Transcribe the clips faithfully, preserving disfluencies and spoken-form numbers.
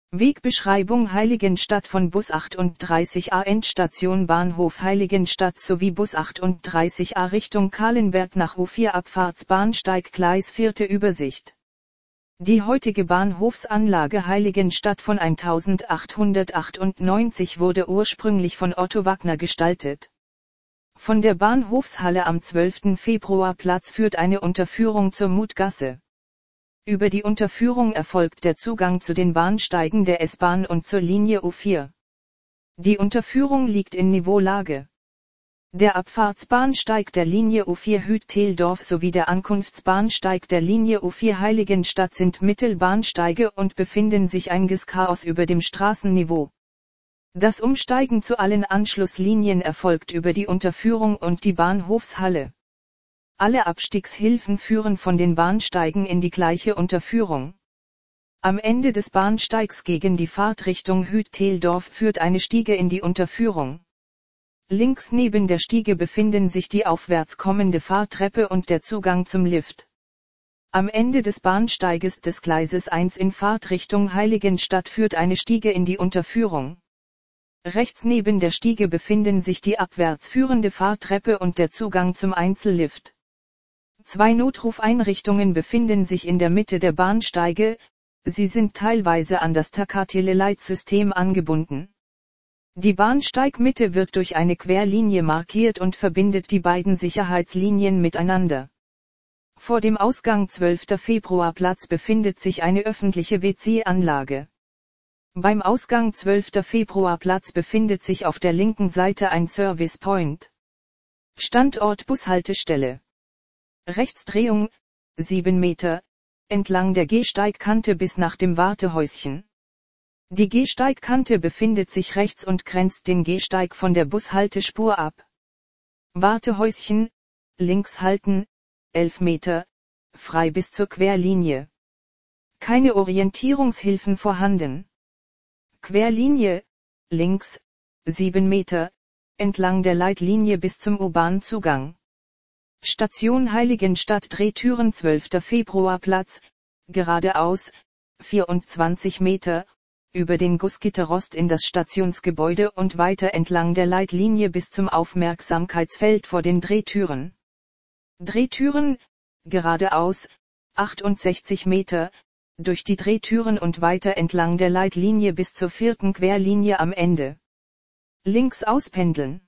Wegbeschreibung Heiligenstadt von Bus achtunddreißig a Endstation Bahnhof Heiligenstadt sowie Bus achtunddreißig a Richtung Kahlenberg nach U vier Abfahrtsbahnsteig Gleis vierte Übersicht. Die heutige Bahnhofsanlage Heiligenstadt von eintausendachthundertachtundneunzig wurde ursprünglich von Otto Wagner gestaltet. Von der Bahnhofshalle am zwölften Februarplatz führt eine Unterführung zur Mutgasse. Über die Unterführung erfolgt der Zugang zu den Bahnsteigen der S-Bahn und zur Linie U vier. Die Unterführung liegt in Niveaulage. Der Abfahrtsbahnsteig der Linie U vier Hüt-Theldorf sowie der Ankunftsbahnsteig der Linie U vier Heiligenstadt sind Mittelbahnsteige und befinden sich einiges Chaos über dem Straßenniveau. Das Umsteigen zu allen Anschlusslinien erfolgt über die Unterführung und die Bahnhofshalle. Alle Abstiegshilfen führen von den Bahnsteigen in die gleiche Unterführung. Am Ende des Bahnsteigs gegen die Fahrtrichtung Hüt-Theldorf führt eine Stiege in die Unterführung. Links neben der Stiege befinden sich die aufwärts kommende Fahrtreppe und der Zugang zum Lift. Am Ende des Bahnsteiges des Gleises eins in Fahrtrichtung Heiligenstadt führt eine Stiege in die Unterführung. Rechts neben der Stiege befinden sich die abwärts führende Fahrtreppe und der Zugang zum Einzellift. Zwei Notrufeinrichtungen befinden sich in der Mitte der Bahnsteige, sie sind teilweise an das Takateleleitsystem angebunden. Die Bahnsteigmitte wird durch eine Querlinie markiert und verbindet die beiden Sicherheitslinien miteinander. Vor dem Ausgang zwölfter Februarplatz befindet sich eine öffentliche W C-Anlage. Beim Ausgang zwölfter Februarplatz befindet sich auf der linken Seite ein Service Point. Standort Bushaltestelle. Rechtsdrehung, sieben Meter, entlang der Gehsteigkante bis nach dem Wartehäuschen. Die Gehsteigkante befindet sich rechts und grenzt den Gehsteig von der Bushaltespur ab. Wartehäuschen, links halten, elf Meter, frei bis zur Querlinie. Keine Orientierungshilfen vorhanden. Querlinie, links, sieben Meter, entlang der Leitlinie bis zum U-Bahn-Zugang. Station Heiligenstadt Drehtüren zwölfter Februarplatz, geradeaus, vierundzwanzig Meter, über den Gussgitterrost in das Stationsgebäude und weiter entlang der Leitlinie bis zum Aufmerksamkeitsfeld vor den Drehtüren. Drehtüren, geradeaus, achtundsechzig Meter, durch die Drehtüren und weiter entlang der Leitlinie bis zur vierten Querlinie am Ende. Links auspendeln.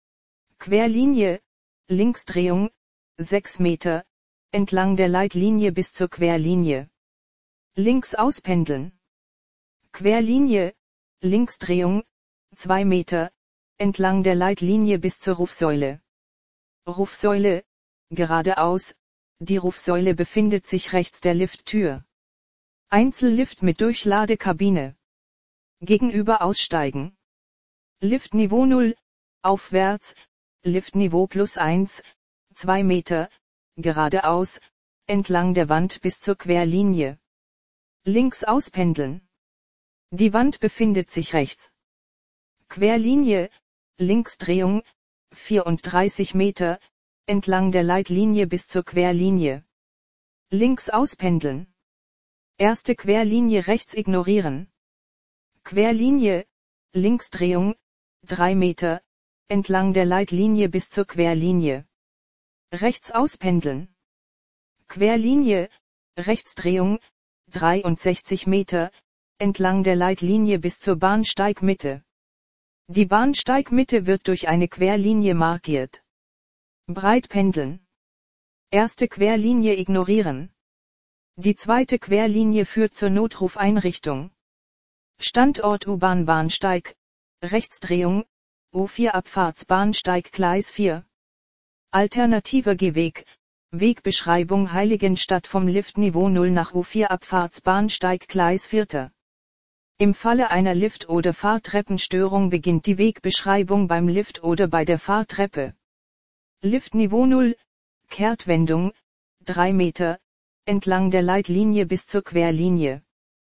Querlinie, Linksdrehung, sechs Meter, entlang der Leitlinie bis zur Querlinie. Links auspendeln. Querlinie, Linksdrehung, zwei Meter, entlang der Leitlinie bis zur Rufsäule. Rufsäule, geradeaus, die Rufsäule befindet sich rechts der Lifttür. Einzellift mit Durchladekabine. Gegenüber aussteigen. Liftniveau null, aufwärts, Liftniveau plus eins, zwei Meter, geradeaus, entlang der Wand bis zur Querlinie. Links auspendeln. Die Wand befindet sich rechts. Querlinie, Linksdrehung, vierunddreißig Meter, entlang der Leitlinie bis zur Querlinie. Links auspendeln. Erste Querlinie rechts ignorieren. Querlinie, Linksdrehung, drei Meter, entlang der Leitlinie bis zur Querlinie. Rechts auspendeln. Querlinie, Rechtsdrehung, dreiundsechzig Meter, entlang der Leitlinie bis zur Bahnsteigmitte. Die Bahnsteigmitte wird durch eine Querlinie markiert. Breit pendeln. Erste Querlinie ignorieren. Die zweite Querlinie führt zur Notrufeinrichtung. Standort U-Bahn-Bahnsteig, Rechtsdrehung, U vier Abfahrtsbahnsteig Gleis vier. Alternativer Gehweg, Wegbeschreibung Heiligenstadt vom Liftniveau null nach U vier Abfahrtsbahnsteig Gleis vier. Im Falle einer Lift- oder Fahrtreppenstörung beginnt die Wegbeschreibung beim Lift oder bei der Fahrtreppe. Liftniveau null, Kehrtwendung, drei Meter, entlang der Leitlinie bis zur Querlinie.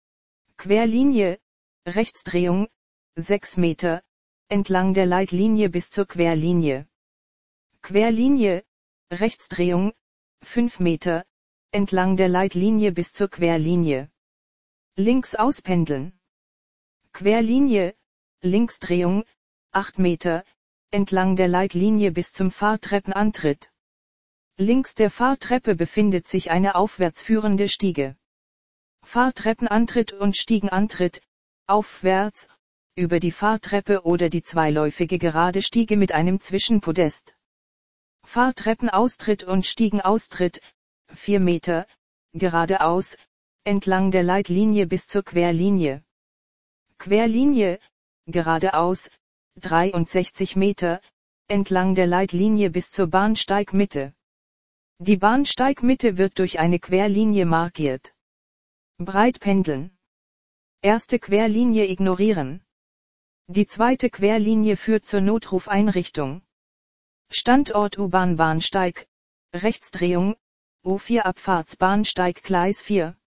Querlinie, Rechtsdrehung, sechs Meter, entlang der Leitlinie bis zur Querlinie. Querlinie, Rechtsdrehung, fünf Meter, entlang der Leitlinie bis zur Querlinie. Links auspendeln. Querlinie, Linksdrehung, acht Meter, entlang der Leitlinie bis zum Fahrtreppenantritt. Links der Fahrtreppe befindet sich eine aufwärts führende Stiege. Fahrtreppenantritt und Stiegenantritt, aufwärts, über die Fahrtreppe oder die zweiläufige gerade Stiege mit einem Zwischenpodest. Fahrtreppenaustritt und Stiegenaustritt, vier Meter, geradeaus, entlang der Leitlinie bis zur Querlinie. Querlinie, geradeaus, dreiundsechzig Meter, entlang der Leitlinie bis zur Bahnsteigmitte. Die Bahnsteigmitte wird durch eine Querlinie markiert. Breit pendeln. Erste Querlinie ignorieren. Die zweite Querlinie führt zur Notrufeinrichtung. Standort U-Bahn Bahnsteig, Rechtsdrehung, U vier Abfahrtsbahnsteig Gleis vier.